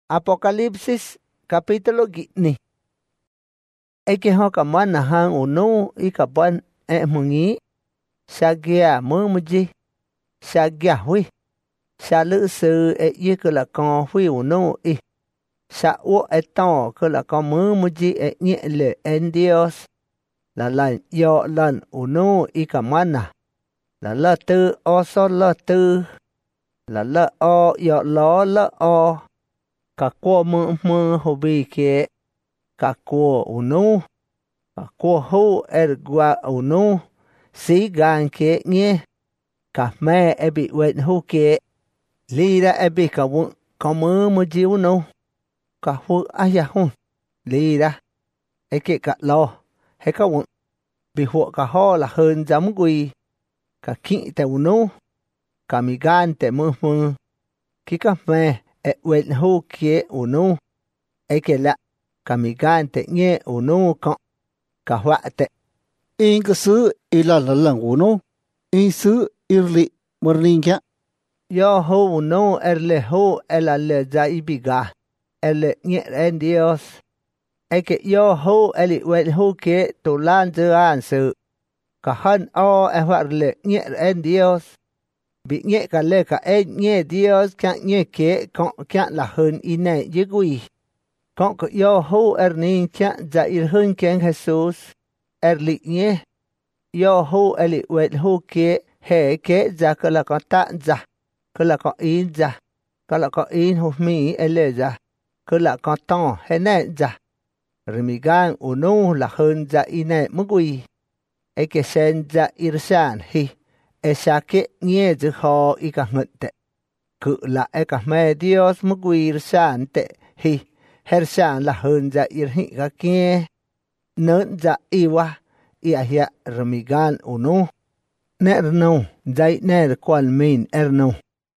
Apocalipsis capítulo 10. Eke ho kamana hang unu ikapan mungi shagia mumuji shagia hui shalu su yikula kon hui unu sha wo eton kula kon mumuji nyele en Dios la lan yo lan unu ikamana la tu oso la tu la o yo la o ka ko mu hobi ke ka ko unu ka ko hu gua unu si gan ke nye ka me ebi wen hu ke lira ebi ka mu mu ji unu ka hu aya hu lira eke ka lo he ka wu bi hu ka ho la hơn jam gui ka ki te unu ka mi gan te mu ki ka me wen hu ke unu eke la kamigante nye unu kon ka hwate in ka su ila lalang unu in su irli morningya yo hu unu hu le zaibiga nye en Dios eke yo hu wen hu ke tulan zuan su ka han o le nye en Dios bị nhẹ cả lê cả nhẹ Dios chẳng nhẹ kế con chẳng là hơn in này dưới quỳ con có yo hu nin chẳng dạy hơn kén Jesus lị nhẹ yo hu lị wet hu kế hệ kế ra cái là con tạn ra cái là con in ra cái là con in hu mi lê ra cái là con to hệ nè ra rồi mi gan unu là hơn ra in này mức quỳ ấy cái sen ra irsan hi esake nye ho ika ngete ku la eka me Dios mugwir sante hi hersan la hunja irhi ga ke non ja iwa ia hia ramigan unu nerno jai ner kwal min erno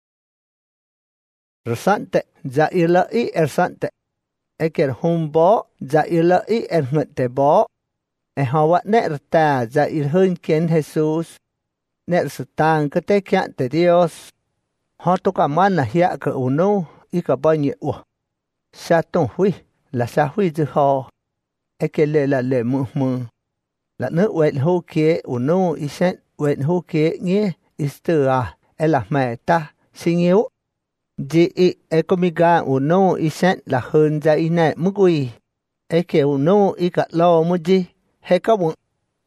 rasante ja ila ersante eker humbo ja ila ngete bo hawa nerta ja irhun ken Jesus nè sự tang cái tế kiện để Dios họ tôi cảm ơn là hiện cái unu ý cả bao nhiêu sa tông huy là sa huy chứ họ cái lệ là lệ mù là nước wet hô kia unu ý sen wet hô kia nghe Easter là mẹ ta sinh yêu gì ecomiga unu ý sen là hơn ra ý này mức quy cái unu ý cả lo mua gì hay có muốn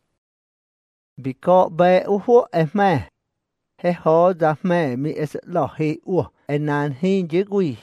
bị có bé uhuo mẹ he ho da mẹ mi es lo hi u enan hi je gui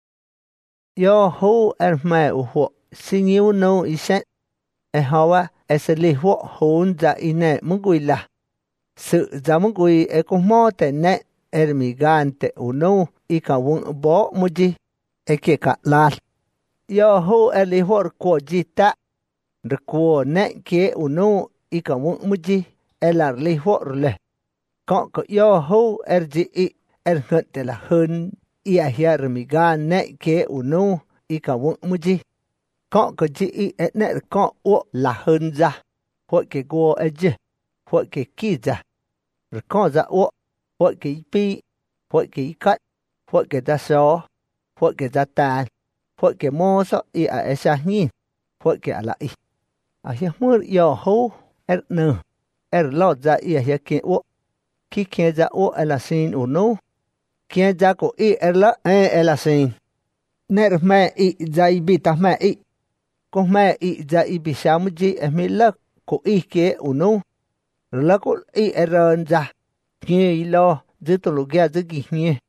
yo hu mẹ uhuo sin you no isen hawa es li hu hun da ine mugui la sự da mugui ko mo te ne ermigante uno i ka won bo muji ke ka la yo hu li hu ko jita de ko ne ke uno i ka won muji elar li horle con có yo hu rgi ngân te la hun ia hiar mi gan ne ke unu i ka won muji con có gi ne con o la hun za hội ke go eje hội ke ki za con za o hội ke pi hội ke kat hội ke da so hội ke da tan hội ke mo so i a sa ni hội ke ala i a hi mur yo hu no lo za ia hia ke o ki ke za o ala sin uno ke za ko la ala sin ner me i za i bita me i ko me i za i bi shamuji emila ko ke uno la ko ron za ke lo de to lo ga de gi